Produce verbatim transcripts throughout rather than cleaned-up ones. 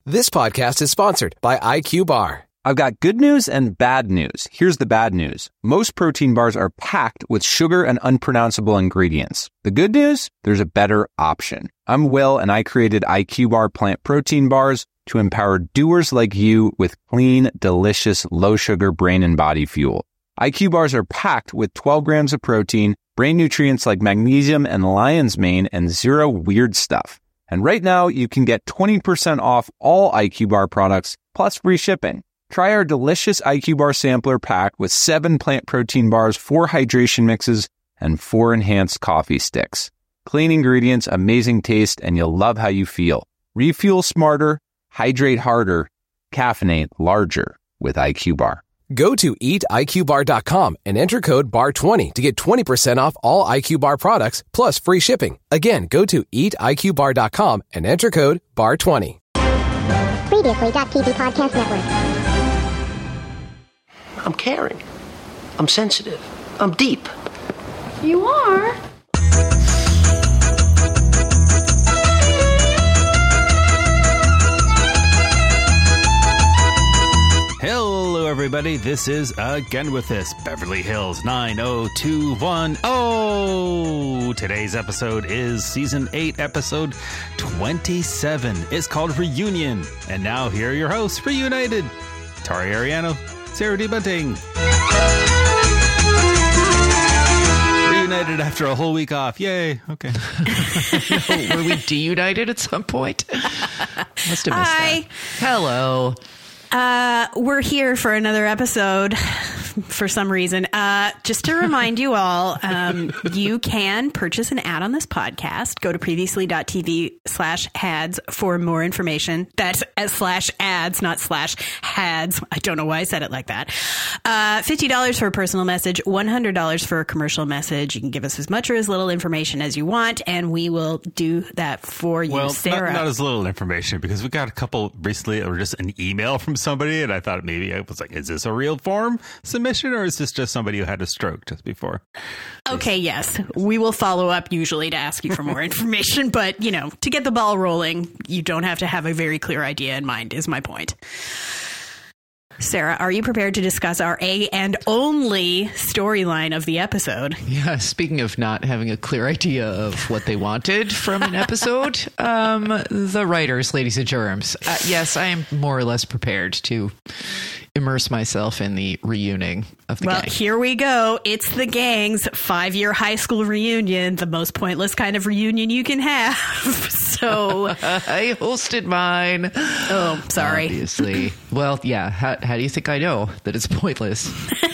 This podcast is sponsored by I Q Bar. I've got good news and bad news. Here's the bad news. Most protein bars are packed with sugar and unpronounceable ingredients. The good news? There's a better option. I'm Will, and I created I Q Bar plant protein bars to empower doers like you with clean, delicious, low-sugar brain and body fuel. I Q Bars are packed with twelve grams of protein, brain nutrients like magnesium and lion's mane, and zero weird stuff. And right now, you can get twenty percent off all I Q Bar products, plus free shipping. Try our delicious I Q Bar sampler pack with seven plant protein bars, four hydration mixes, and four enhanced coffee sticks. Clean ingredients, amazing taste, and you'll love how you feel. Refuel smarter, hydrate harder, caffeinate larger with I Q Bar. Go to eat I Q bar dot com and enter code B A R twenty to get twenty percent off all I Q Bar products, plus free shipping. Again, go to eat I Q bar dot com and enter code B A R twenty. Previously, T V Podcast Network. I'm caring. I'm sensitive. I'm deep. You are? Hello, everybody. This is Again With This, Beverly Hills nine oh two one oh. Today's episode is Season eight, Episode twenty-seven. It's called Reunion. And now, here are your hosts, Reunited. Tari Ariano, Sarah D. Bunting. Reunited after a whole week off. Yay. Okay. No, were we deunited at some point? Must have missed Hi. that. Hello. Uh, we're here for another episode for some reason. Uh, just to remind you all, um, you can purchase an ad on this podcast. Go to previously.tv slash ads for more information. That's as slash ads, not slash hads. I don't know why I said it like that. Uh, fifty dollars for a personal message, one hundred dollars for a commercial message. You can give us as much or as little information as you want, and we will do that for you, well, Sarah. Not, not as little information, because we got a couple recently, or just an email from somebody, and I thought maybe I was like, is this a real form submission, or is this just somebody who had a stroke just before? Okay, yes. We will follow up usually to ask you for more information, but, you know, to get the ball rolling, you don't have to have a very clear idea in mind, is my point. Sarah, are you prepared to discuss our A and only storyline of the episode? Yeah, speaking of not having a clear idea of what they wanted from an episode, um, the writers, ladies and germs. Uh, yes, I am more or less prepared to immerse myself in the reuniting of the well, gang. Well, here we go. It's the gang's five-year high school reunion, the most pointless kind of reunion you can have. So I hosted mine. Oh, sorry. Obviously. Well, yeah. How, how do you think I know that it's pointless?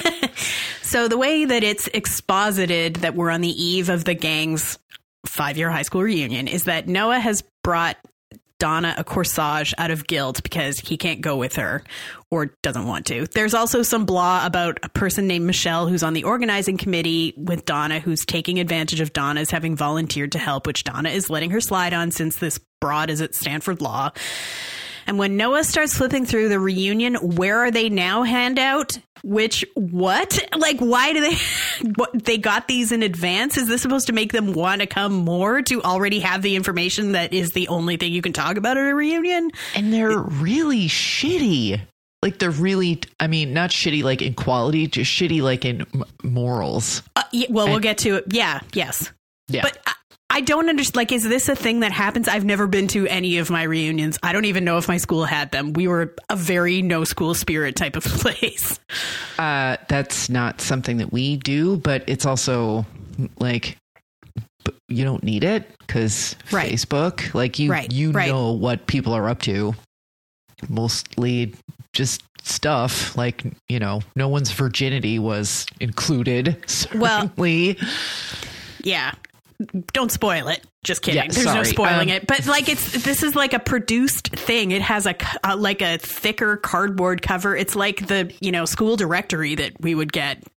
So the way that it's exposited that we're on the eve of the gang's five-year high school reunion is that Noah has brought Donna a corsage out of guilt because he can't go with her or doesn't want to. There's also some blah about a person named Michelle who's on the organizing committee with Donna, who's taking advantage of Donna's having volunteered to help, which Donna is letting her slide on since this broad is at Stanford Law. And when Noah starts flipping through the reunion, where are they now handout? Which, what? Like, why do they, what, they got these in advance? Is this supposed to make them want to come more to already have the information that is the only thing you can talk about at a reunion? And they're really shitty. Like, they're really, I mean, not shitty like in quality, just shitty like in m- morals. Uh, yeah, well, we'll and, get to it. Yeah, yes. Yeah. But I, I don't understand. Like, is this a thing that happens? I've never been to any of my reunions. I don't even know if my school had them. We were a very no school spirit type of place. Uh, that's not something that we do, but it's also like, you don't need it because right. Facebook, like you, right. you right. know what people are up to. Mostly just stuff like, you know, no one's virginity was included. Certainly. Well, yeah. Don't spoil it. Just kidding. Yeah, There's sorry. no spoiling um, it. But like, it's this is like a produced thing. It has a uh, like a thicker cardboard cover. It's like the, you know, school directory that we would get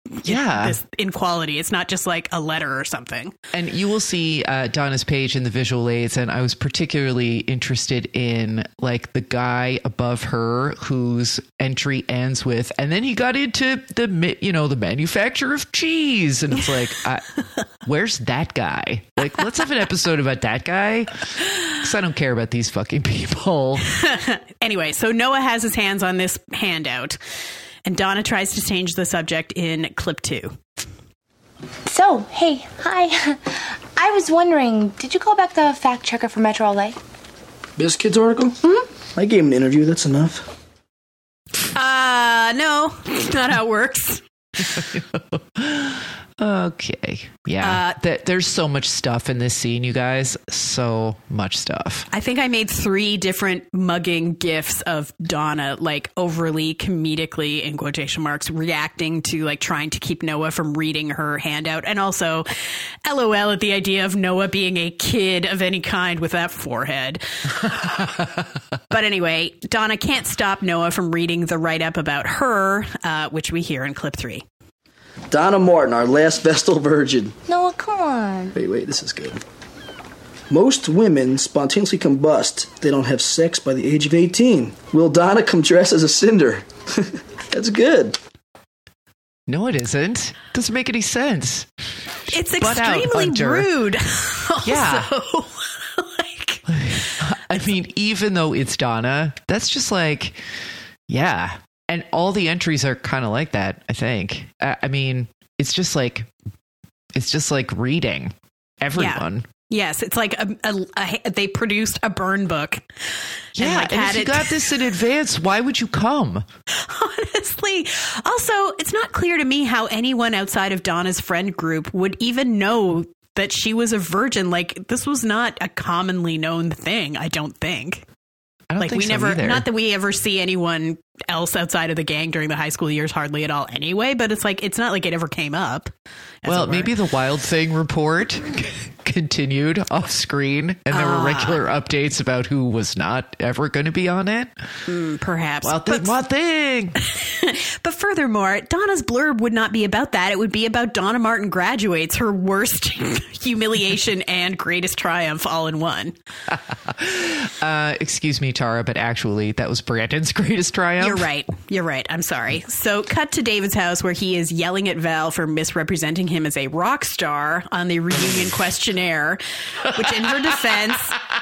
Yeah. this in quality. It's not just like a letter or something. And you will see uh, Donna's page in the visual aids, and I was particularly interested in like the guy above her whose entry ends with, and then he got into the ma- you know the manufacture of cheese, and it's like, I, where's that guy? Like, let's have an episode about that guy, because I don't care about these fucking people. Anyway, so Noah has his hands on this handout. And Donna tries to change the subject in clip two. So, hey, hi. I was wondering, did you call back the fact checker for Metro L A? BizKids article? Mm-hmm. I gave him an interview, that's enough. Uh, no, not how it works. Okay. Yeah. Uh, Th- there's so much stuff in this scene, you guys. So much stuff. I think I made three different mugging gifs of Donna, like overly comedically, in quotation marks, reacting to like trying to keep Noah from reading her handout. And also LOL at the idea of Noah being a kid of any kind with that forehead. But anyway, Donna can't stop Noah from reading the write-up about her, uh, which we hear in clip three. Donna Martin, our last Vestal virgin. Noah, come on. Wait, wait, this is good. Most women spontaneously combust. They don't have sex by the age of eighteen. Will Donna come dressed as a cinder? That's good. No, it isn't. Doesn't make any sense. It's Butt out, extremely Hunter. rude. Also, Yeah. like, I mean, even though it's Donna, that's just like, yeah. And all the entries are kind of like that, I think. I, I mean, it's just like, it's just like reading everyone. Yeah. Yes, it's like a, a, a, they produced a burn book. Yeah, and, like, and had if you it, got this in advance, why would you come? honestly. Also, it's not clear to me how anyone outside of Donna's friend group would even know that she was a virgin. Like, this was not a commonly known thing, I don't think. I don't like think we so never, either. not that we ever see anyone else outside of the gang during the high school years, hardly at all anyway, but it's like, it's not like it ever came up. Well, maybe the Wild Thing report continued off screen and there Ah. were regular updates about who was not ever going to be on it. Mm, perhaps. Wild Thing, But- Wild Thing. But furthermore, Donna's blurb would not be about that. It would be about Donna Martin graduates, her worst humiliation and greatest triumph all in one. Uh, excuse me, Tara, but actually that was Brandon's greatest triumph. You're right. You're right. I'm sorry. So cut to David's house where he is yelling at Val for misrepresenting him as a rock star on the reunion questionnaire, which in her defense,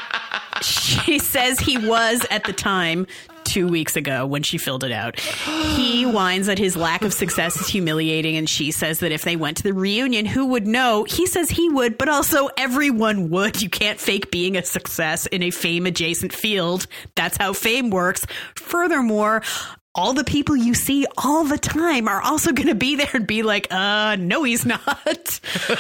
she says he was at the time two weeks ago when she filled it out. He whines that his lack of success is humiliating, and she says that if they went to the reunion, who would know? He says he would, but also everyone would. You can't fake being a success in a fame-adjacent field. That's how fame works. Furthermore, all the people you see all the time are also going to be there and be like, uh, no, he's not.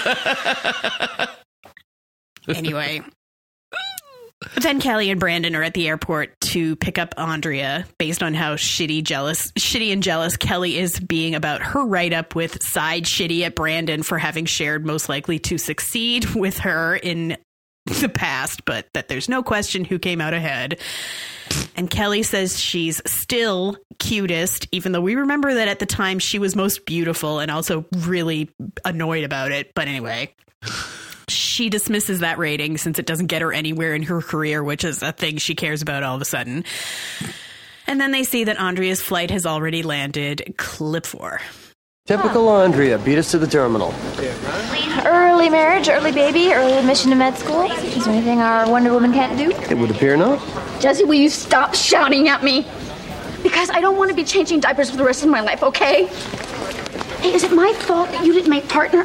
Anyway. Then Kelly and Brandon are at the airport to pick up Andrea based on how shitty jealous, shitty and jealous Kelly is being about her write-up with side shitty at Brandon for having shared most likely to succeed with her in the past, but that there's no question who came out ahead. And Kelly says she's still cutest, even though we remember that at the time she was most beautiful and also really annoyed about it. But anyway, she dismisses that rating since it doesn't get her anywhere in her career, which is a thing she cares about all of a sudden. And then they see that Andrea's flight has already landed. Clip four. Typical Andrea beat us to the terminal. Early marriage, early baby, early admission to med school. Is there anything our Wonder Woman can't do? It would appear not. Jesse, will you stop shouting at me? Because I don't want to be changing diapers for the rest of my life, okay? Hey, is it my fault that you didn't make partner?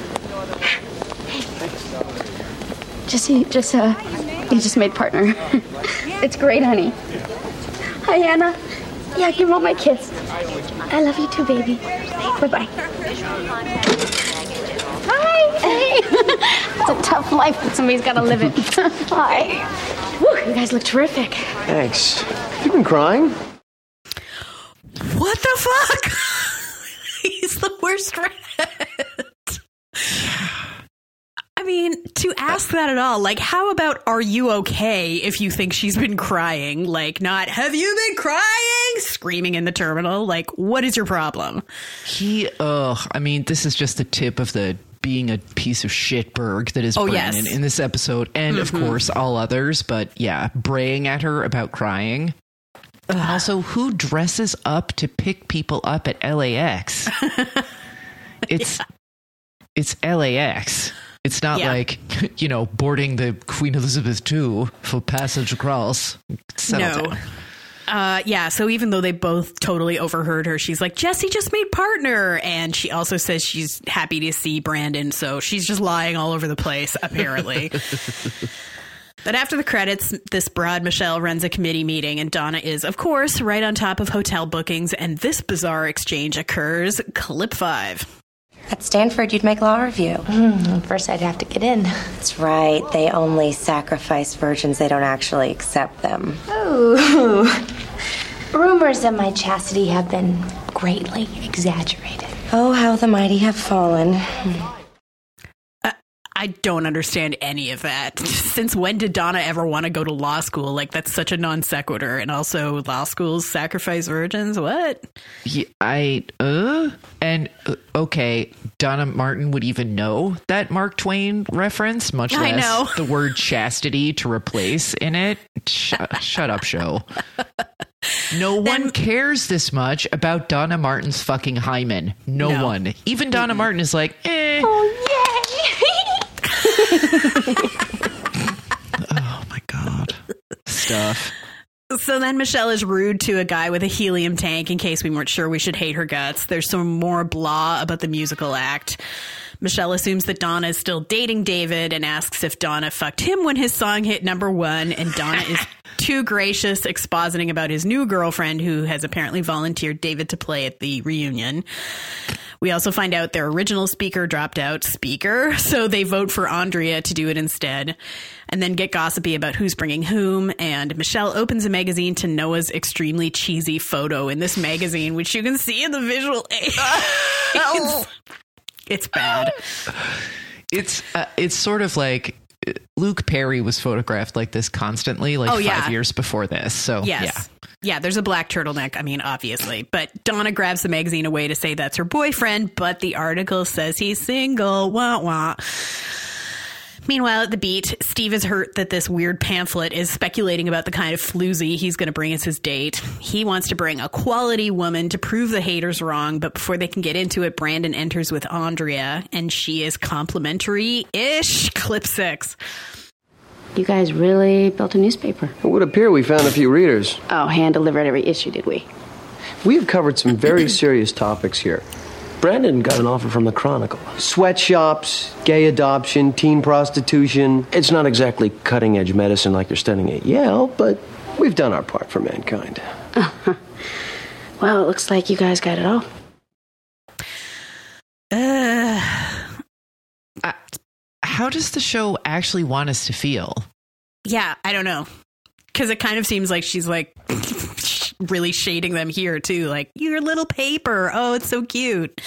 Hey. Jesse, just, uh, you just made partner. It's great, honey. Hi, Anna. Yeah, give all my kiss. I love you too, baby. Bye-bye. Hi. Hey. It's a tough life, but somebody's got to live it. Hi. Whew, you guys look terrific. Thanks. You been crying? What the fuck? He's the worst rat. I mean, to ask that at all, like, how about, are you okay if you think she's been crying? Like, not, have you been crying? Screaming in the terminal. Like, what is your problem? He, ugh, I mean, this is just the tip of the being a piece of shitberg that is oh, Brandon yes. in this episode. And, mm-hmm. of course, all others. But, yeah, braying at her about crying. Ugh. Also, who dresses up to pick people up at L A X? It's... Yeah. It's L A X. It's not yeah. like, you know, boarding the Queen Elizabeth two for passage across. Settle no. down. Uh, yeah, so even though they both totally overheard her, she's like, Jesse just made partner. And she also says she's happy to see Brandon. So she's just lying all over the place, apparently. But after the credits, this broad Michelle runs a committee meeting, and Donna is, of course, right on top of hotel bookings. And this bizarre exchange occurs. Clip five. At Stanford, you'd make law review. Mm, first, I'd have to get in. That's right. They only sacrifice virgins. They don't actually accept them. Ooh. Rumors of my chastity have been greatly exaggerated. Oh, how the mighty have fallen. I don't understand any of that. Since when did Donna ever want to go to law school? Like, that's such a non sequitur. And also, law schools sacrifice virgins? What? Yeah, I, uh, and, uh, okay, Donna Martin would even know that Mark Twain reference, much I less know. the word chastity to replace in it. Sh- shut up, show. No then, one cares this much about Donna Martin's fucking hymen. No, no. one. Even Donna mm-hmm. Martin is like, eh. Oh, yay! Oh my god. Stuff. So then Michelle is rude to a guy with a helium tank in case we weren't sure we should hate her guts. There's some more blah about the musical act. Michelle assumes that Donna is still dating David and asks if Donna fucked him when his song hit number one. And Donna is too gracious, expositing about his new girlfriend who has apparently volunteered David to play at the reunion. We also find out their original speaker dropped out. Speaker. So they vote for Andrea to do it instead. And then get gossipy about who's bringing whom. And Michelle opens a magazine to Noah's extremely cheesy photo in this magazine, which you can see in the visual aids. it's, it's bad. It's uh, it's sort of like Luke Perry was photographed like this constantly, like oh, five yeah. years before this. So yes. yeah. Yeah, there's a black turtleneck. I mean, obviously. But Donna grabs the magazine away to say that's her boyfriend, but the article says he's single. Wah, wah. Meanwhile, at the beat, Steve is hurt that this weird pamphlet is speculating about the kind of floozy he's going to bring as his date. He wants to bring a quality woman to prove the haters wrong, but before they can get into it, Brandon enters with Andrea, and she is complimentary-ish. Clip six. You guys really built a newspaper? It would appear we found a few readers. Oh, hand-delivered every issue, did we? We have covered some very serious topics here. Brandon got an offer from the Chronicle. Sweatshops, gay adoption, teen prostitution. It's not exactly cutting-edge medicine like they're studying at Yale, but we've done our part for mankind. Uh-huh. Well, it looks like you guys got it all. Uh, uh, how does the show actually want us to feel? Yeah, I don't know. Because it kind of seems like she's like... really shading them here too, like your little paper. Oh, it's so cute.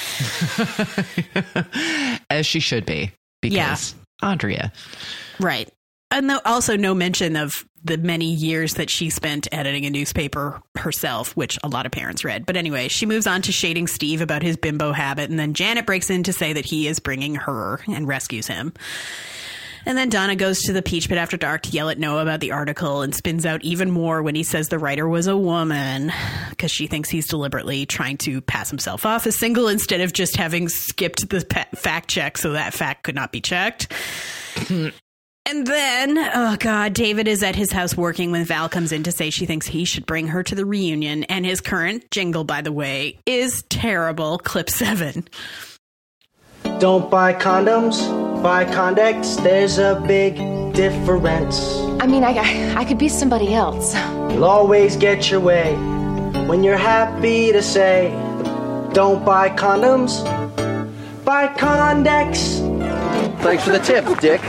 As she should be, because yeah. Andrea, right? And no, also no mention of the many years that she spent editing a newspaper herself, which a lot of parents read. But anyway, she moves on to shading Steve about his bimbo habit, and then Janet breaks in to say that he is bringing her and rescues him. And then Donna goes to the Peach Pit after dark to yell at Noah about the article and spins out even more when he says the writer was a woman, because she thinks he's deliberately trying to pass himself off as single instead of just having skipped the pa- fact check so that fact could not be checked. And then, oh God, David is at his house working when Val comes in to say she thinks he should bring her to the reunion. And his current jingle, by the way, is terrible. Clip seven. Don't buy condoms. Buy Condex, there's a big difference. I mean, I, I could be somebody else. You'll always get your way when you're happy to say, don't buy condoms, buy Condex. Thanks for the tip, Dick.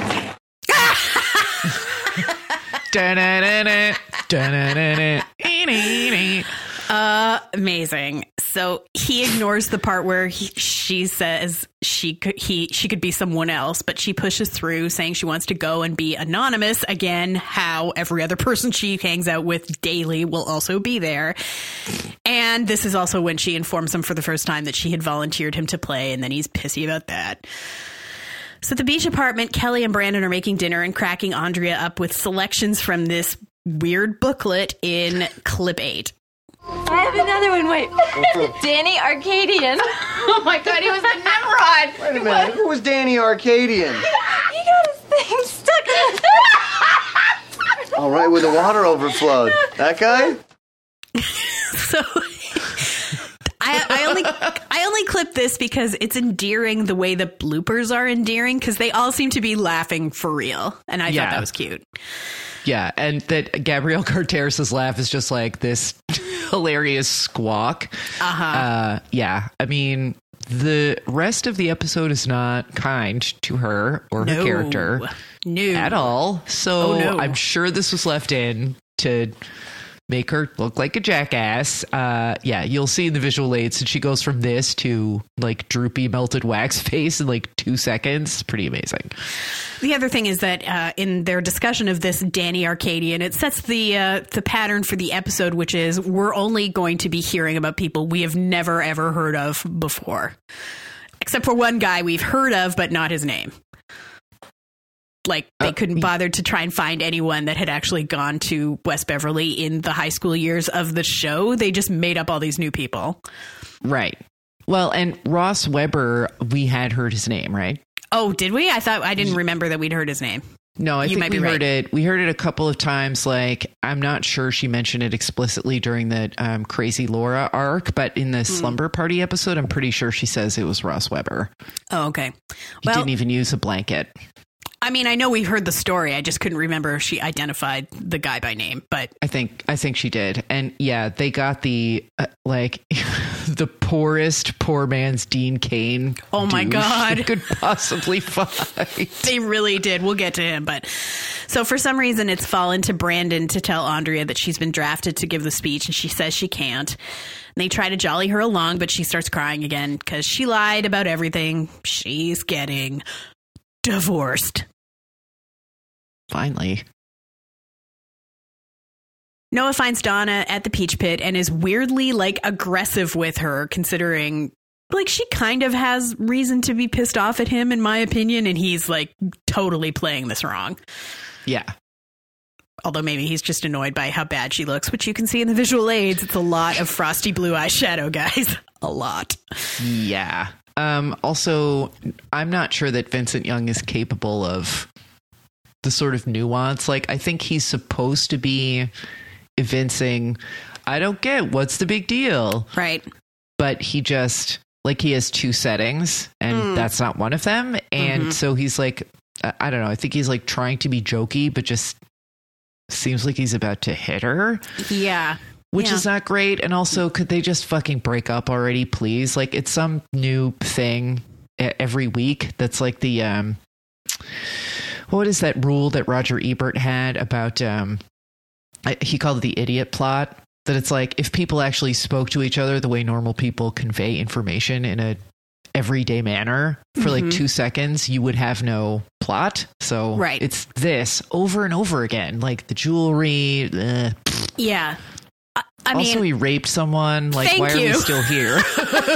Uh, amazing. So he ignores the part where he, she says she could he she could be someone else, but she pushes through, saying she wants to go and be anonymous again. How every other person she hangs out with daily will also be there. And this is also when she informs him for the first time that she had volunteered him to play, and then he's pissy about that. So at the beach apartment, Kelly and Brandon are making dinner and cracking Andrea up with selections from this weird booklet in clip eight. I have another one. Wait. Danny Arcadian. Oh my God, he was the Nimrod. Wait a minute. Who was Danny Arcadian? He got his thing stuck in the... All right, where the water overflowed. That guy? So I, I only I only clipped this because it's endearing the way the bloopers are endearing, because they all seem to be laughing for real, and I Yeah. thought that was cute. Yeah, and that Gabrielle Carteris' laugh is just like this hilarious squawk. Uh-huh. Uh, yeah, I mean, the rest of the episode is not kind to her or No. her character No. at all. So Oh, no. I'm sure this was left in to make her look like a jackass. Uh, yeah, you'll see in the visual aids that she goes from this to like droopy melted wax face in like two seconds. Pretty amazing. The other thing is that uh, in their discussion of this Danny Arcadian, it sets the uh, the pattern for the episode, which is we're only going to be hearing about people we have never, ever heard of before. Except for one guy we've heard of, but not his name. Like, they Uh, couldn't bother to try and find anyone that had actually gone to West Beverly in the high school years of the show. They just made up all these new people. Right. Well, and Ross Weber, we had heard his name, right? Oh, did we? I thought I didn't remember that we'd heard his name. No, I You think might we be heard right. it. We heard it a couple of times. Like, I'm not sure she mentioned it explicitly during the um, Crazy Laura arc, but in the Hmm. Slumber Party episode, I'm pretty sure she says it was Ross Weber. Oh, okay. He Well, didn't even use a blanket. I mean, I know we heard the story. I just couldn't remember if she identified the guy by name, but I think I think she did. And yeah, they got the uh, like the poorest poor man's Dean Cain. Oh my douche God. they could possibly find. they really did. We'll get to him. But so for some reason, it's fallen to Brandon to tell Andrea that she's been drafted to give the speech, and she says she can't. And they try to jolly her along, but she starts crying again because she lied about everything. She's getting divorced. Finally. Noah finds Donna at the Peach Pit and is weirdly like aggressive with her, considering like she kind of has reason to be pissed off at him, in my opinion, and he's like totally playing this wrong. Yeah. Although maybe he's just annoyed by how bad she looks, which you can see in the visual aids. It's a lot of frosty blue eyeshadow, guys. A lot. Yeah. Um, also, I'm not sure that Vincent Young is capable of the sort of nuance. Like, I think he's supposed to be evincing, I don't get what's the big deal. Right. But he just, like, he has two settings, and Mm. that's not one of them. And Mhm. so he's like, I I don't know, I think he's like trying to be jokey, but just seems like he's about to hit her. Yeah. Which Yeah. is not great. And also, could they just fucking break up already, please? Like, it's some new thing e- every week that's like the, um, what is that rule that Roger Ebert had about, um, I- he called it the idiot plot? That it's like, if people actually spoke to each other the way normal people convey information in a everyday manner for like Mhm. two seconds, you would have no plot. So Right. it's this over and over again, like the jewelry. Ugh. Yeah. I, I also, mean, he raped someone. Like, thank why are you. we still here?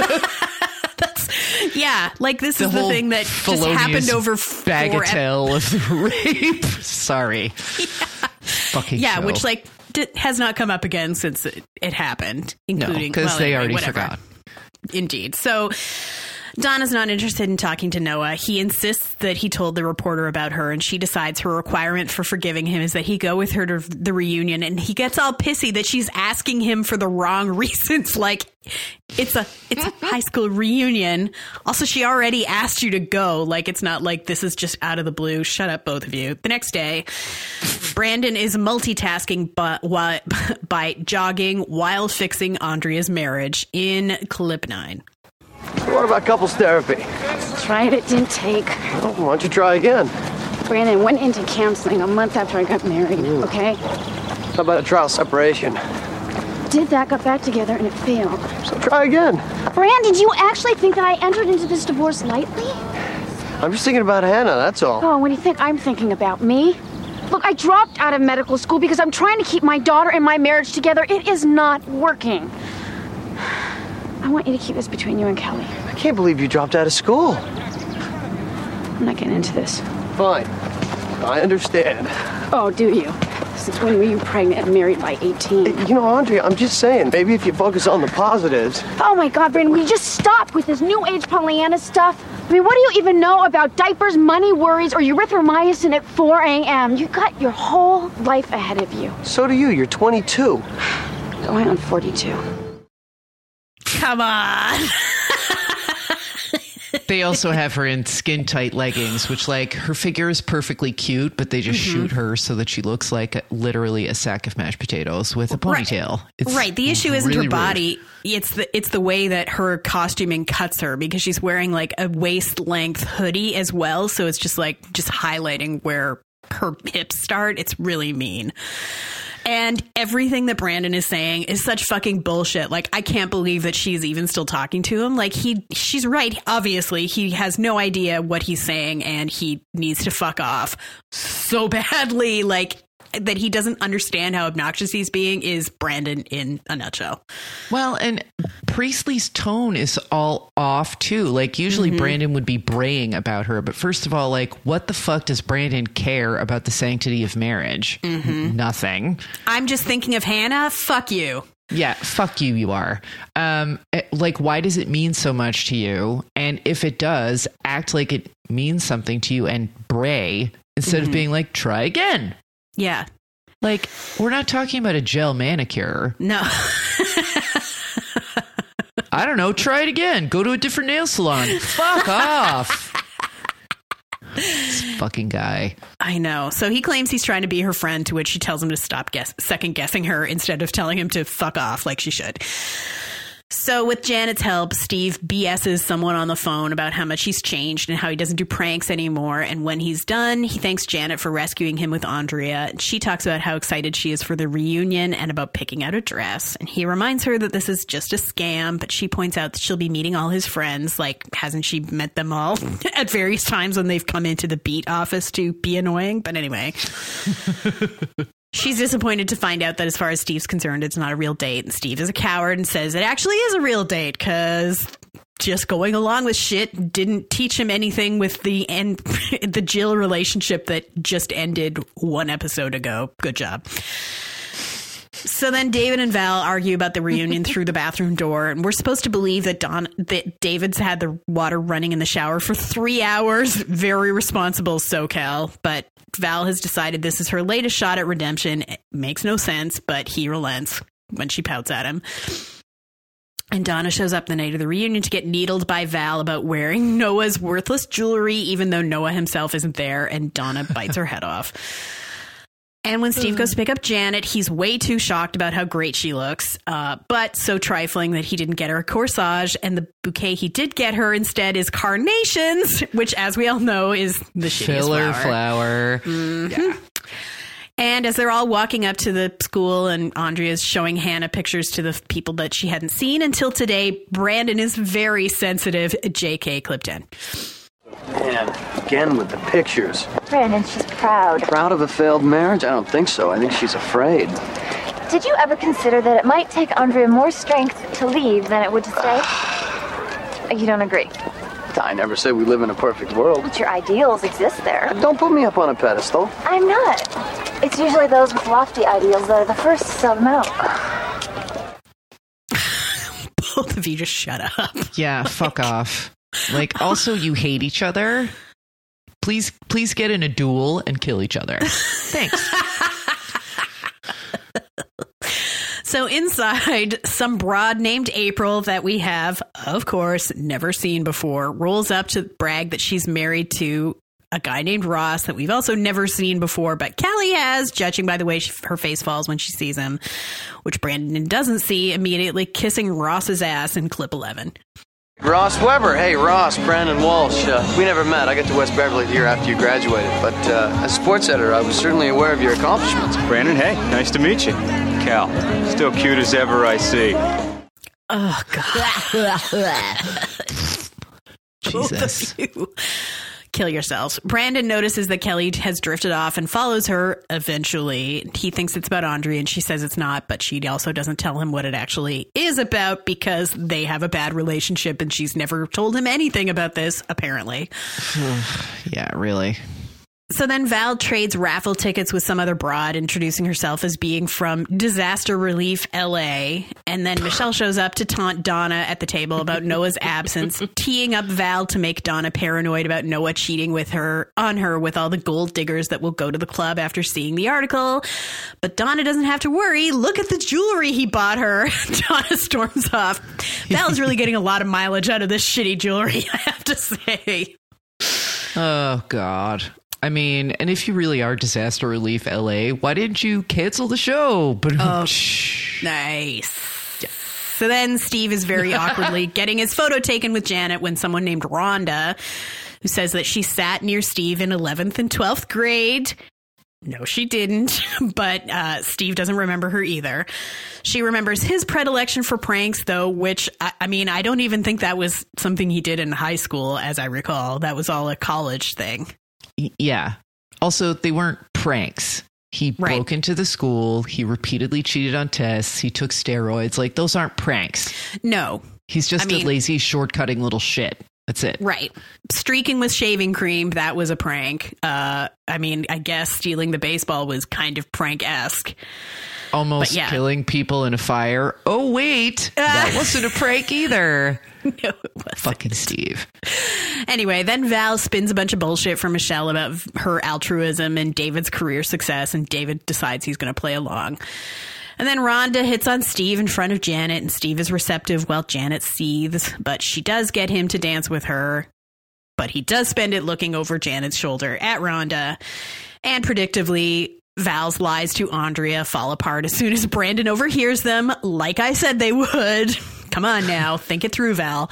yeah, like this is the whole thing that just felonious happened over four ep- bagatelle of the rape. Sorry. Fucking yeah, show. which like d- has not come up again since it, it happened, including because well, they anyway, already whatever. forgot. Indeed. So Donna's not interested in talking to Noah. He insists that he told the reporter about her, and she decides her requirement for forgiving him is that he go with her to the reunion, and he gets all pissy that she's asking him for the wrong reasons. Like, it's a it's a high school reunion. Also, she already asked you to go. Like, it's not like this is just out of the blue. Shut up, both of you. The next day, Brandon is multitasking by, by, by jogging while fixing Andrea's marriage in clip nine. What about couples therapy? Tried it, didn't take. Well, why don't you try again? Brandon went into counseling a month after I got married, okay? How about a trial separation? did that, got back together, and it failed. So try again. Brandon, do you actually think that I entered into this divorce lightly? I'm just thinking about Hannah, that's all. Oh, what do you think I'm thinking about? Me? Look, I dropped out of medical school because I'm trying to keep my daughter and my marriage together. It is not working. I want you to keep this between you and Kelly. I can't believe you dropped out of school. I'm not getting into this. Fine. I understand. Oh, do you? Since when were you pregnant and married by eighteen? You know, Andrea, I'm just saying, maybe if you focus on the positives. Oh, my God, Brandon, will you just stop with this new age Pollyanna stuff? I mean, what do you even know about diapers, money worries, or erythromycin at four a.m.? You got your whole life ahead of you. So do you. You're twenty-two. Going on forty-two. Come on. They also have her in skin tight leggings, which, like, her figure is perfectly cute, but they just mm-hmm. shoot her so that she looks like a, literally a sack of mashed potatoes with a ponytail. Right. It's right. The issue isn't really her body. Rude. It's the it's the way that her costuming cuts her, because she's wearing like a waist length hoodie as well. So it's just like just highlighting where her hips start. It's really mean. And everything that Brandon is saying is such fucking bullshit. Like, I can't believe that she's even still talking to him. Like, he, she's right. Obviously, he has no idea what he's saying, and he needs to fuck off so badly. Like, that he doesn't understand how obnoxious he's being is Brandon in a nutshell. Well, and Priestley's tone is all off too. Like, usually mm-hmm. Brandon would be braying about her, but first of all, like, what the fuck does Brandon care about the sanctity of marriage? Mm-hmm. Nothing. I'm just thinking of Hannah. Fuck you. Yeah, fuck you, you are. Um, like, why does it mean so much to you? And if it does, act like it means something to you and bray instead mm-hmm. of being like, try again. Yeah. Like, we're not talking about a gel manicure. No. I don't know. Try it again. Go to a different nail salon. Fuck off. This fucking guy. I know. So he claims he's trying to be her friend, to which she tells him to stop guess- second guessing her instead of telling him to fuck off like she should. So with Janet's help, Steve B S's someone on the phone about how much he's changed and how he doesn't do pranks anymore. And when he's done, he thanks Janet for rescuing him with Andrea. She talks about how excited she is for the reunion and about picking out a dress. And he reminds her that this is just a scam, but she points out that she'll be meeting all his friends. Like, hasn't she met them all at various times when they've come into the beat office to be annoying? But anyway. She's disappointed to find out that as far as Steve's concerned, it's not a real date. And Steve is a coward and says it actually is a real date because just going along with shit didn't teach him anything with the end, the Jill relationship that just ended one episode ago. Good job. So then David and Val argue about the reunion through the bathroom door, and we're supposed to believe that Don that David's had the water running in the shower for three hours. Very responsible, SoCal. But Val has decided this is her latest shot at redemption. It makes no sense, but he relents when she pouts at him. And Donna shows up the night of the reunion to get needled by Val about wearing Noah's worthless jewelry, even though Noah himself isn't there, and Donna bites her head off. And when Steve goes to pick up Janet, he's way too shocked about how great she looks, uh, but so trifling that he didn't get her a corsage, and the bouquet he did get her instead is carnations, which, as we all know, is the shittiest filler flower. flower. Mm-hmm. Yeah. And as they're all walking up to the school and Andrea's showing Hannah pictures to the people that she hadn't seen until today, Brandon is very sensitive. J K clipped in. Man, again with the pictures. Brandon, she's proud. Proud of a failed marriage? I don't think so. I think she's afraid. Did you ever consider that it might take Andrea more strength to leave than it would to stay? You don't agree? I never said we live in a perfect world. But your ideals exist there. Don't put me up on a pedestal. I'm not. It's usually those with lofty ideals that are the first to sell them out. Both of you just shut up. Yeah, like, fuck off. Like, also, you hate each other. Please, please get in a duel and kill each other. Thanks. So inside, some broad named April that we have, of course, never seen before, rolls up to brag that she's married to a guy named Ross that we've also never seen before, but Callie has, judging by the way she, her face falls when she sees him, which Brandon doesn't see, immediately kissing Ross's ass in clip eleven. Ross Weber. Hey, Ross, Brandon Walsh. Uh, we never met. I got to West Beverly the year after you graduated. But uh, as sports editor, I was certainly aware of your accomplishments. Brandon, hey, nice to meet you. Cal, still cute as ever, I see. Oh, God. Jesus. Both of you. Kill yourselves. Brandon notices that Kelly has drifted off and follows her eventually. He thinks it's about Andrea and she says it's not, but she also doesn't tell him what it actually is about because they have a bad relationship and she's never told him anything about this, apparently. Yeah, really. So then Val trades raffle tickets with some other broad, introducing herself as being from Disaster Relief L A. And then Michelle shows up to taunt Donna at the table about Noah's absence, teeing up Val to make Donna paranoid about Noah cheating with her on her with all the gold diggers that will go to the club after seeing the article. But Donna doesn't have to worry. Look at the jewelry he bought her. Donna storms off. Val's really getting a lot of mileage out of this shitty jewelry, I have to say. Oh, God. I mean, and if you really are Disaster Relief L A, why didn't you cancel the show? But oh, nice. Yeah. So then Steve is very awkwardly getting his photo taken with Janet when someone named Rhonda, who says that she sat near Steve in eleventh and twelfth grade. No, she didn't, but uh, Steve doesn't remember her either. She remembers his predilection for pranks, though, which, I, I mean, I don't even think that was something he did in high school, as I recall. That was all a college thing. Yeah. Also, they weren't pranks. He right. broke into the school. He repeatedly cheated on tests. He took steroids. Like, those aren't pranks. No. He's just I mean, a lazy, short-cutting little shit. That's it. Right. Streaking with shaving cream, that was a prank. Uh, I mean, I guess stealing the baseball was kind of prank-esque. Almost yeah. killing people in a fire. Oh, wait. Uh, that wasn't a prank either. No, it wasn't. Fucking Steve. Anyway, then Val spins a bunch of bullshit for Michelle about her altruism and David's career success, and David decides he's going to play along. And then Rhonda hits on Steve in front of Janet, and Steve is receptive while Janet seethes, but she does get him to dance with her. But he does spend it looking over Janet's shoulder at Rhonda. And predictably, Val's lies to Andrea fall apart as soon as Brandon overhears them, like I said they would. Come on now, think it through, Val.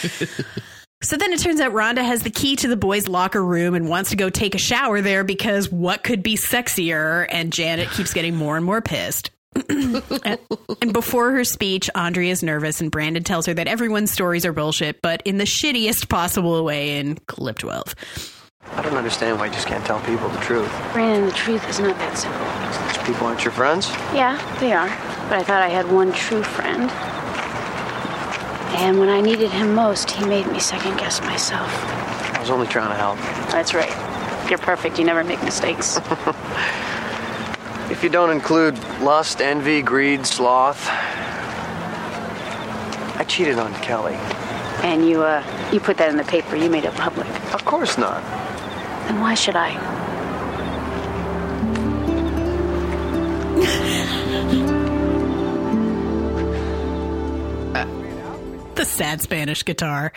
So then it turns out Rhonda has the key to the boys' locker room and wants to go take a shower there because what could be sexier? And Janet keeps getting more and more pissed. and, and before her speech, Andrea is nervous and Brandon tells her that everyone's stories are bullshit, but in the shittiest possible way in clip twelve. I don't understand why you just can't tell people the truth. Brandon, the truth is not that simple. These people aren't your friends? Yeah, they are. But I thought I had one true friend. And when I needed him most, he made me second guess myself. I was only trying to help. That's right. You're perfect. You never make mistakes. If you don't include lust, envy, greed, sloth. I cheated on Kelly. And you, uh, you put that in the paper. You made it public. Of course not. Then why should I? The sad Spanish guitar.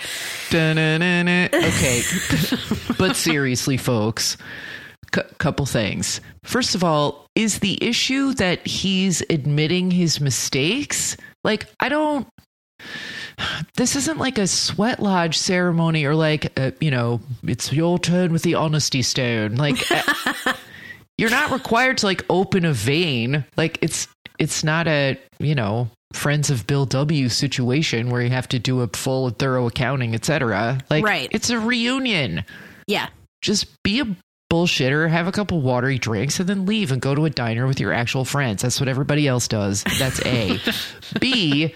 Okay. But seriously, folks, c- couple things. First of all, is the issue that he's admitting his mistakes? Like, I don't... This isn't like a sweat lodge ceremony or like, uh, you know, it's your turn with the honesty stone. Like, uh, you're not required to like open a vein. Like, it's it's not a, you know, Friends of Bill W situation where you have to do a full thorough accounting, et cetera. Like, right. It's a reunion. Yeah. Just be a bullshitter, have a couple watery drinks, and then leave and go to a diner with your actual friends. That's what everybody else does. That's A. B,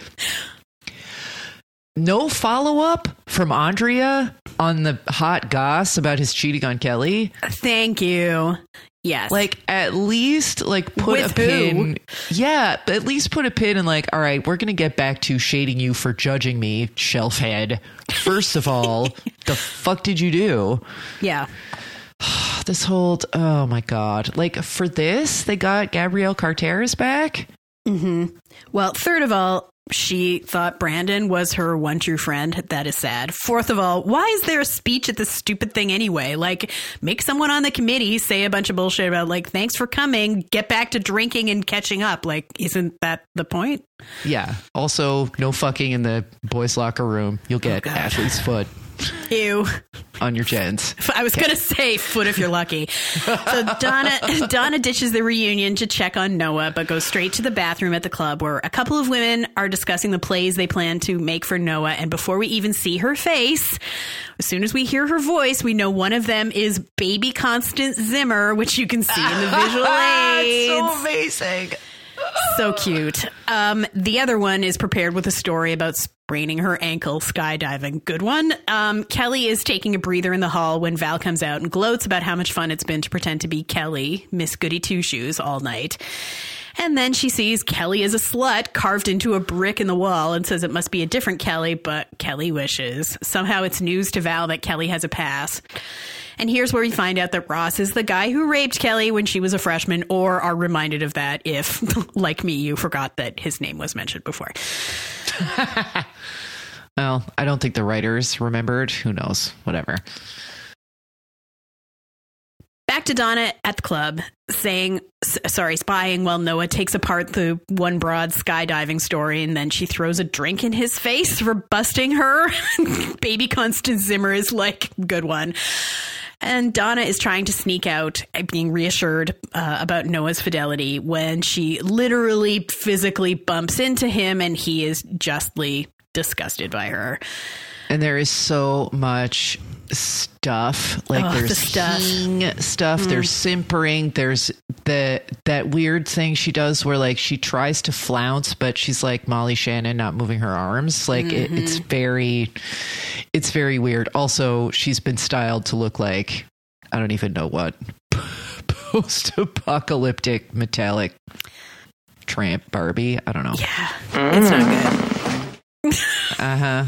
no follow-up from Andrea on the hot goss about his cheating on Kelly. Thank you. Yes. Like, at least, like, put With a pin. Who? Yeah, at least put a pin in, like, all right, we're going to get back to shading you for judging me, shelf head. First of all, the fuck did you do? Yeah. This whole, oh my God. Like, for this, they got Gabrielle Carteris back? Mm-hmm. Well, third of all, she thought Brandon was her one true friend. That is sad. Fourth of all, why is there a speech at this stupid thing anyway? Like, make someone on the committee say a bunch of bullshit about, like, thanks for coming, get back to drinking and catching up. Like, isn't that the point? Yeah. Also, no fucking in the boys' locker room. You'll get oh, Ashley's foot. Ew. On your gens. I was okay. going to say foot if you're lucky. So Donna Donna ditches the reunion to check on Noah, but goes straight to the bathroom at the club where a couple of women are discussing the plays they plan to make for Noah. And before we even see her face, as soon as we hear her voice, we know one of them is baby Constance Zimmer, which you can see in the visual aids. It's so amazing. So cute. Um, the other one is prepared with a story about spraining her ankle skydiving. Good one. Um, Kelly is taking a breather in the hall when Val comes out and gloats about how much fun it's been to pretend to be Kelly, Miss Goody Two-Shoes, all night. And then she sees Kelly as a slut carved into a brick in the wall and says it must be a different Kelly, but Kelly wishes. Somehow it's news to Val that Kelly has a pass. And here's where we find out that Ross is the guy who raped Kelly when she was a freshman, or are reminded of that if, like me, you forgot that his name was mentioned before. Well, I don't think the writers remembered. Who knows? Whatever. Back to Donna at the club, saying, sorry, spying while Noah takes apart the one broad skydiving story, and then she throws a drink in his face for busting her. Baby Constance Zimmer is like, good one. And Donna is trying to sneak out, being reassured uh, about Noah's fidelity when she literally physically bumps into him, and he is justly disgusted by her. And there is so much stuff. Like, oh, there's the stuff, stuff mm. There's simpering. There's the that weird thing she does where, like, she tries to flounce, but she's like Molly Shannon, not moving her arms. Like, mm-hmm. it, it's very, it's very weird. Also, she's been styled to look like, I don't even know what, post-apocalyptic metallic tramp Barbie. I don't know. Yeah, mm. it's not good. Uh-huh.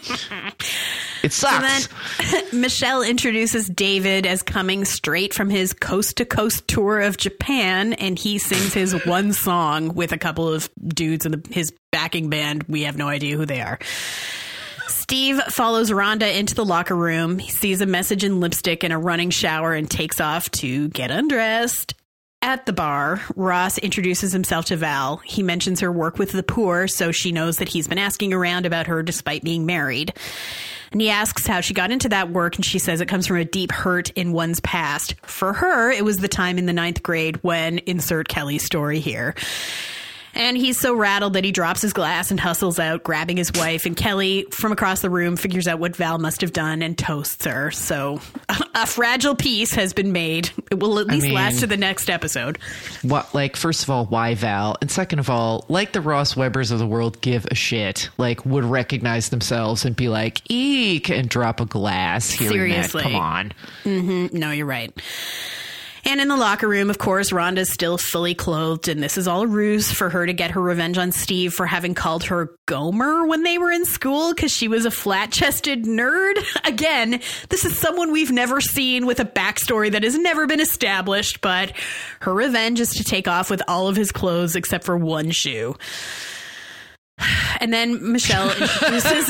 It sucks. So then Michelle introduces David as coming straight from his coast-to-coast tour of Japan, and he sings his one song with a couple of dudes in the, his backing band. We have no idea who they are. Steve follows Rhonda into the locker room. He sees a message in lipstick and a running shower and takes off to get undressed. At the bar, Ross introduces himself to Val. He mentions her work with the poor, so she knows that he's been asking around about her despite being married. And he asks how she got into that work, and she says it comes from a deep hurt in one's past. For her, it was the time in the ninth grade when, insert Kelly's story here. And he's so rattled that he drops his glass and hustles out, grabbing his wife. And Kelly, from across the room, figures out what Val must have done and toasts her. So a fragile peace has been made. It will at least I mean, last to the next episode. What, like, first of all, why Val? And second of all, like the Ross Webbers of the world give a shit, like, would recognize themselves and be like, eek, and drop a glass. Seriously. That. Come on. Mm-hmm. No, you're right. And in the locker room, of course, Rhonda's still fully clothed, and this is all a ruse for her to get her revenge on Steve for having called her Gomer when they were in school because she was a flat-chested nerd. Again, this is someone we've never seen with a backstory that has never been established, but her revenge is to take off with all of his clothes except for one shoe. And then Michelle introduces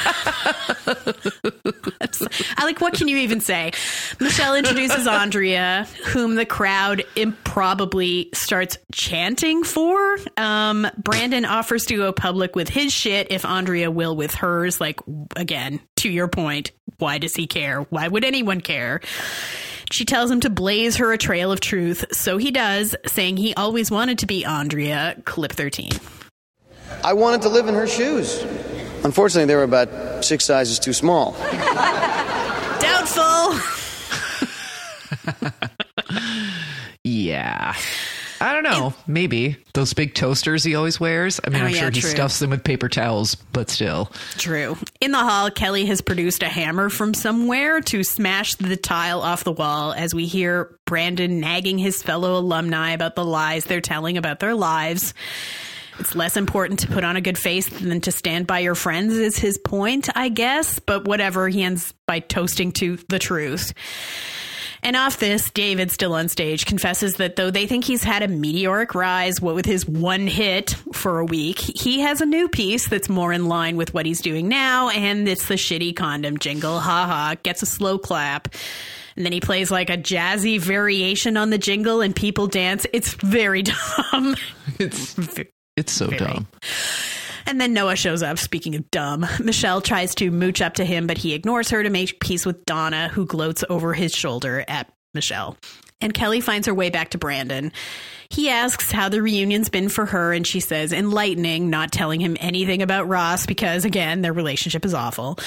I like, what can you even say? Michelle introduces Andrea, whom the crowd improbably starts chanting for. Um, Brandon offers to go public with his shit if Andrea will with hers. Like, again, to your point, why does he care? Why would anyone care? She tells him to blaze her a trail of truth, so he does, saying he always wanted to be Andrea. Clip thirteen. I wanted to live in her shoes. Unfortunately, they were about six sizes too small. Doubtful. Yeah. I don't know. Maybe. Those big toasters he always wears. I mean, oh, I'm yeah, sure he true. stuffs them with paper towels, but still. True. In the hall, Kelly has produced a hammer from somewhere to smash the tile off the wall as we hear Brandon nagging his fellow alumni about the lies they're telling about their lives. It's less important to put on a good face than to stand by your friends is his point, I guess. But whatever, he ends by toasting to the truth. And off this, David, still on stage, confesses that though they think he's had a meteoric rise, what with his one hit for a week, he has a new piece that's more in line with what he's doing now, and it's the shitty condom jingle. Ha ha. Gets a slow clap. And then he plays like a jazzy variation on the jingle, and people dance. It's very dumb. It's it's so very. dumb. And then Noah shows up, speaking of dumb. Michelle tries to mooch up to him, but he ignores her to make peace with Donna, who gloats over his shoulder at Michelle. And Kelly finds her way back to Brandon. He asks how the reunion's been for her, and she says enlightening, not telling him anything about Ross because, again, their relationship is awful.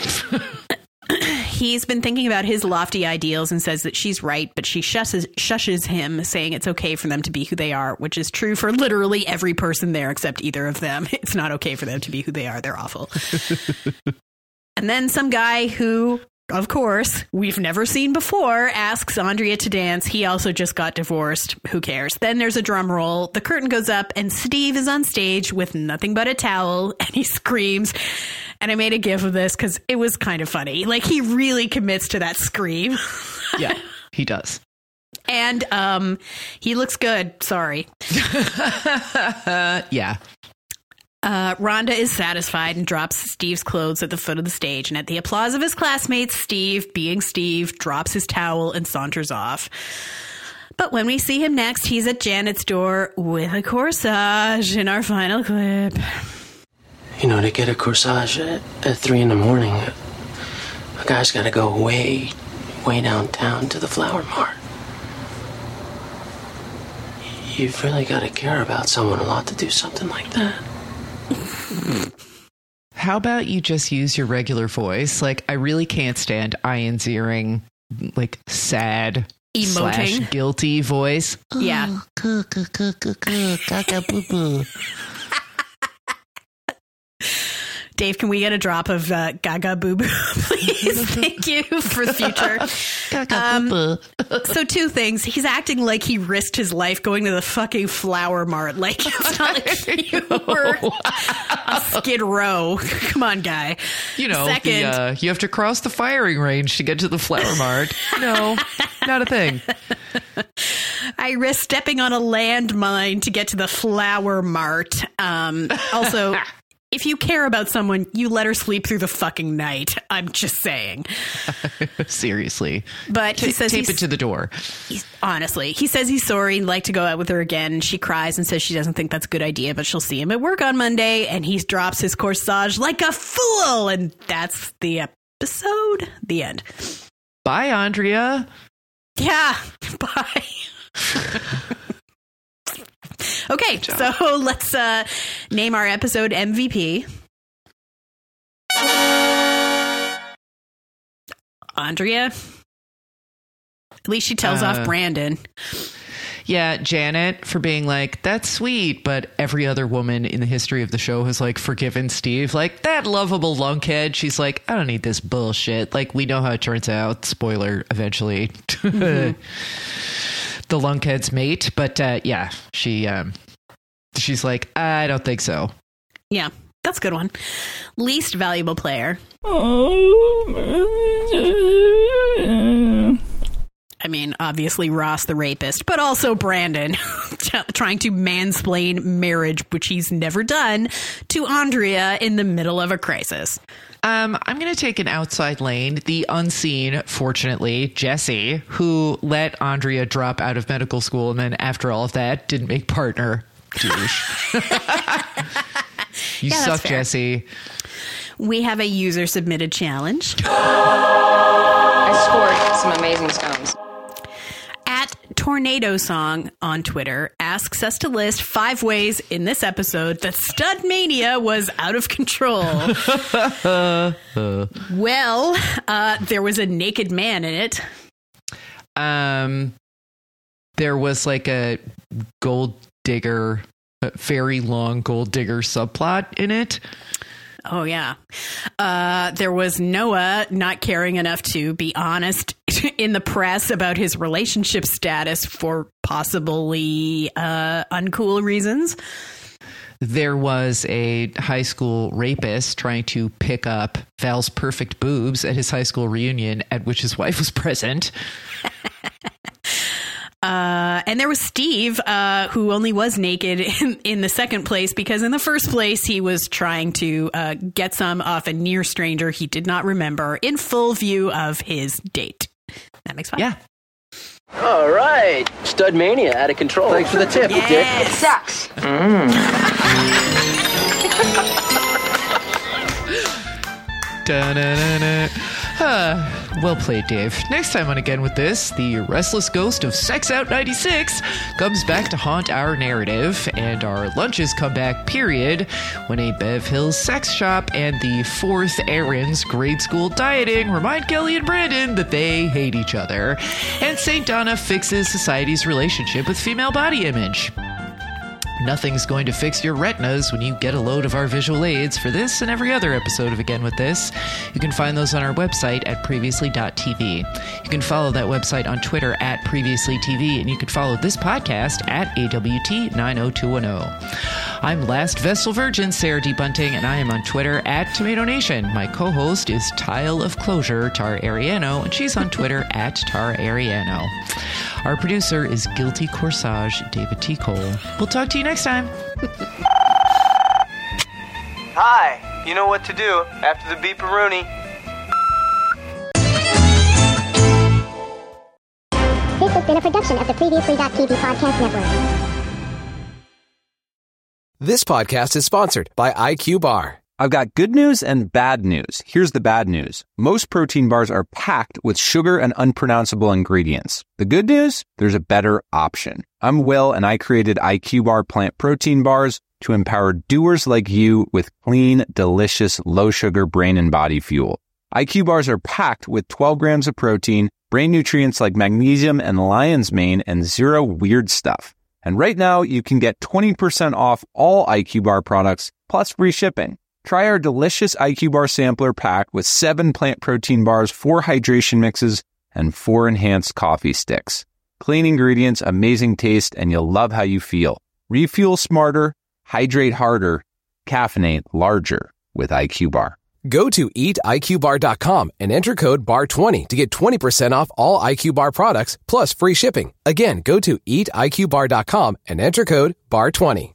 He's been thinking about his lofty ideals and says that she's right, but she shushes, shushes him, saying it's okay for them to be who they are, which is true for literally every person there except either of them. It's not okay for them to be who they are. They're awful. And then some guy who, of course, we've never seen before, asks Andrea to dance. He also just got divorced. Who cares? Then there's a drum roll. The curtain goes up and Steve is on stage with nothing but a towel and he screams. And I made a gif of this because it was kind of funny. Like, he really commits to that scream. Yeah, he does. And um, he looks good. Sorry. Yeah. Uh, Rhonda is satisfied and drops Steve's clothes at the foot of the stage. And at the applause of his classmates, Steve, being Steve, drops his towel and saunters off. But when we see him next, he's at Janet's door with a corsage in our final clip. You know, to get a corsage at, at three in the morning, a, a guy's got to go way, way downtown to the Flower Mart. You've really got to care about someone a lot to do something like that. How about you just use your regular voice? Like, I really can't stand Ian's earring, like, sad emoting slash guilty voice. Yeah. Dave, can we get a drop of uh, Gaga Boo Boo, please? Thank you for the future. Um, so two things. He's acting like he risked his life going to the fucking Flower Mart. Like, it's not like you were on Skid Row. Come on, guy. You know, Second, the, uh, you have to cross the firing range to get to the Flower Mart. No, not a thing. I risked stepping on a landmine to get to the Flower Mart. Um, also... If you care about someone, you let her sleep through the fucking night. I'm just saying. Seriously. But he T- says tape he's, it to the door. He's, honestly, he says he's sorry and like to go out with her again. She cries and says she doesn't think that's a good idea, but she'll see him at work on Monday. And he drops his corsage like a fool. And that's the episode. The end. Bye, Andrea. Yeah. Bye. Okay, so let's uh, name our episode M V P. Andrea. At least she tells uh, off Brandon. Yeah, Janet for being like, that's sweet, but every other woman in the history of the show has like forgiven Steve. Like, that lovable lunkhead. She's like, I don't need this bullshit. Like, we know how it turns out. Spoiler, eventually. Mm-hmm. The lunkhead's mate, but uh, yeah, she um, she's like, I don't think so. Yeah, that's a good one. Least valuable player. I mean, obviously Ross the rapist, but also Brandon trying to mansplain marriage, which he's never done, to Andrea in the middle of a crisis. Um, I'm going to take an outside lane. The unseen, fortunately, Jesse, who let Andrea drop out of medical school and then after all of that didn't make partner. Douche. You yeah, suck, Jesse. We have a user submitted challenge. I scored some amazing stones. At Tornado Song on Twitter asks us to list five ways in this episode that Stud Mania was out of control. Well, uh, there was a naked man in it. Um, there was like a gold digger, a very long gold digger subplot in it. Oh, yeah. Uh, there was Noah not caring enough to be honest in the press about his relationship status for possibly uh, uncool reasons. there was a high school rapist trying to pick up Val's perfect boobs at his high school reunion, at which his wife was present. Uh, and there was Steve, uh, who only was naked in, in the second place because in the first place he was trying to uh, get some off a near stranger he did not remember in full view of his date. That makes fun. Yeah. All right. Stud mania out of control. Thanks for the tip, Yes. Dick. It sucks. Da-na-na-na. Ah, well played, Dave. Next time on Again With This, the restless ghost of Sex Out ninety-six comes back to haunt our narrative, and our lunches come back, period, when a Bev Hills sex shop and the fourth Aaron's grade school dieting remind Kelly and Brandon that they hate each other, and Saint Donna fixes society's relationship with female body image. Nothing's going to fix your retinas when you get a load of our visual aids for this and every other episode of Again With This. You can find those on our website at previously dot t v. You can follow that website on Twitter at previously t v, and you can follow this podcast at A W T nine oh two one oh. I'm Last Vestal Virgin Sarah D. Bunting, and I am on Twitter at Tomato Nation. My co-host is Tile of Closure, Tara Ariano, and she's on Twitter at Tara Ariano. Our producer is Guilty Corsage, David T. Cole. We'll talk to you next time. Hi, you know what to do after the beeparoonie. This has been a production of the previously dot t v podcast network. This podcast is sponsored by I Q Bar. I've got good news and bad news. Here's the bad news. Most protein bars are packed with sugar and unpronounceable ingredients. The good news? There's a better option. I'm Will, and I created I Q Bar plant protein bars to empower doers like you with clean, delicious, low-sugar brain and body fuel. I Q Bars are packed with twelve grams of protein, brain nutrients like magnesium and lion's mane, and zero weird stuff. And right now, you can get twenty percent off all I Q Bar products, plus free shipping. Try our delicious I Q Bar sampler pack with seven plant protein bars, four hydration mixes, and four enhanced coffee sticks. Clean ingredients, amazing taste, and you'll love how you feel. Refuel smarter, hydrate harder, caffeinate larger with I Q Bar. Go to eat I Q bar dot com and enter code bar twenty to get twenty percent off all I Q Bar products, plus free shipping. Again, go to eat I Q bar dot com and enter code bar twenty.